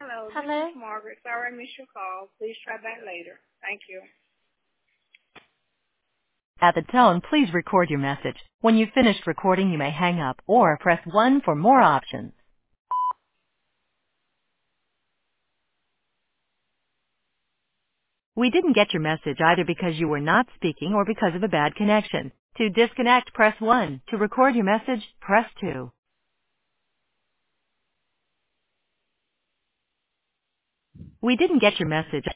Hello, this is Hello? Margaret. Sorry I missed your call. Please try back later. Thank you. At the tone, please record your message. When you've finished recording, you may hang up or press 1 for more options. We didn't get your message either because you were not speaking or because of a bad connection. To disconnect, press 1. To record your message, press 2. We didn't get your message.